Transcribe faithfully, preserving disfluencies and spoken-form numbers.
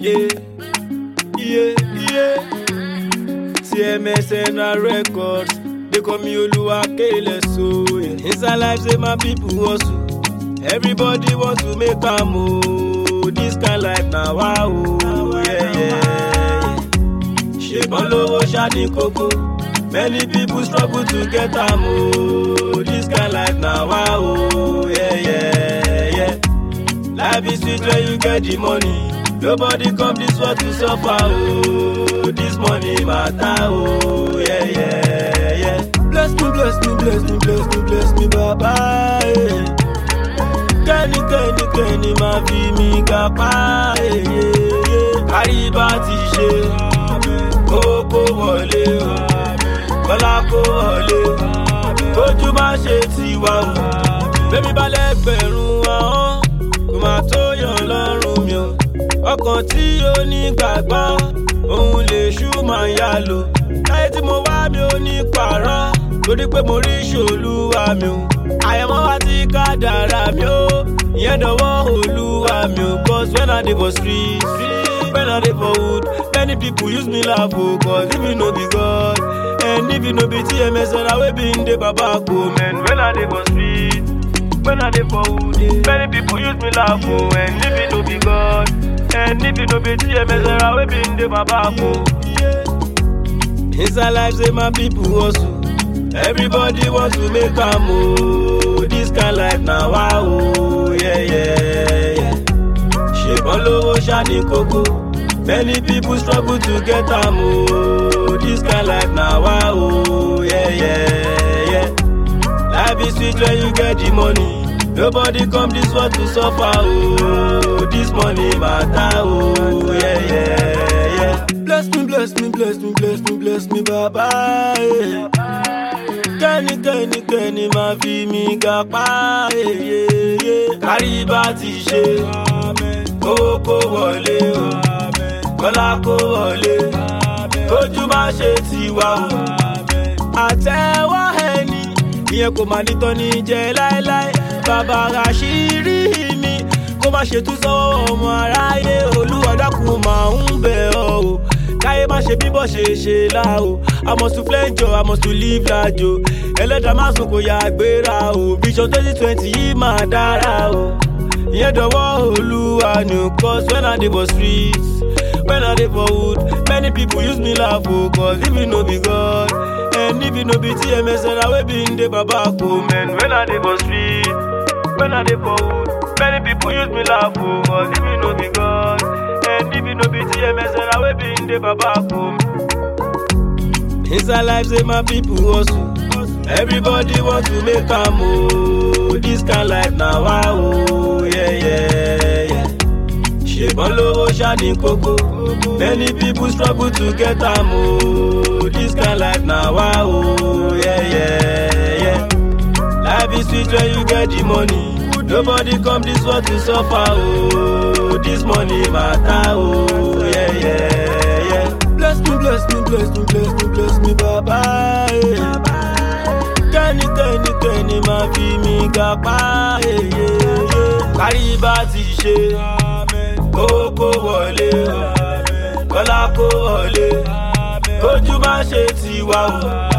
Yeah, yeah, yeah. C M S N Records, they call me Oluwakele so. Yeah. Inside life, say my people hustle. Everybody want to make a move. This kind life now, wow, yeah, yeah. Shape on low, shady cocoa. Many people struggle to get a move. This kind life now, wow, yeah, yeah, yeah. Life is sweet when you get the money. Nobody come this world to suffer, oh. This money matter, oh, yeah, yeah, yeah. Bless me, bless me, bless me, bless me, bless me, Baba, yeah. Kenny, Kenny, Kenny, ma fi mi kapa, yeah, yeah. Àríbá ti ṣe, kókó wọlé, kọ́lá kó wọlé, kójú má ṣe tiwa, bébí balẹ̀ gbẹ̀rún ahọ́n, kò má tó yàn lọ́rùn mi o. Ọkàn tí ó ní gbàgbọ́, òun lè ṣú máa yá lò. Láyé tí mo wá mi ò ní pààrọ̀, torí pé mo rí ṣòlúwa mi o. Àyẹ̀mọ́ wa ti kádàrá mi o, ìyẹn dọ̀wọ́ Olúwa mi o. Cause when I dey for street, when I dey for wood, many people use me laugh o. Cause if you no be God, and if you no be T M S, na wey bin dey baba ko. Man, when I dey for street, when I dey for wood, many people use me laugh o. And if you no be God, and if you no be T M S, na wey bin dey baba ko. Inside life, say my people hustle. Everybody want to make a move. This kind life now, wow, yeah, yeah, yeah. Shape on low, shiny cocoa. Many people struggle to get a move. This kind life now, wow, yeah, yeah, yeah. Life is sweet when you get the money. Nobody come this world to suffer, oh. This money matter, oh, yeah, yeah, yeah. Bless me, bless me, bless me, bless me, bless me, Baba, yeah. Kenny, Kenny, Kenny, ma fi mi kapa, yeah, yeah, yeah. Àríbá ti ṣe, kókó wọlé, kọ́lá kó wọlé, kójú má ṣe tiwa, àtẹ́wọ́ ẹni, ìyẹn kò má ní tán ní jẹ láéláé. Bàbá àṣírí mi, kó má ṣe tú sọ́wọ́ ọmọ aráyé. Olúwa dákun máa ń bẹ̀ ọ́ o, káyé má ṣe bíbọ̀ ṣe ṣe lá o. I must to flenjo, I must to live lájò. Ẹlẹ́dàá má sùn kò yà gbéra o. Vision twenty twenty yìí máa dára o. Ìyẹn dọ̀wọ́ Olúwa ni o. Cause when I dey for streets, when I dey for wood, many people use me laugh o. Cause if you no be God, and if you no be T M S, na wey bin dey baba ko. Man, when I dey for streets, when I dey for wood, many people use me laugh o. Cause if you no be God, and if you no be T M S, na wey bin dey baba ko. Inside life, say my people hustle. Everybody want to make a move. This kind life now, wow, yeah, yeah, yeah. Shape on low, shiny cocoa. Many people struggle to get a move. This kind life now, wow, yeah, yeah, yeah. Life is sweet when you get the money. Nobody come this world to suffer, oh. This money matter, oh, yeah, yeah, yeah. Bless me, bless me, bless me, bless me, bless me, Baba, yeah. Kenny, Kenny, Kenny, ma fi mi kapa, yeah, yeah, yeah. Àríbá ti ṣe, kókó wọlé, kọ́lá kó wọlé, kójú má ṣe tiwa,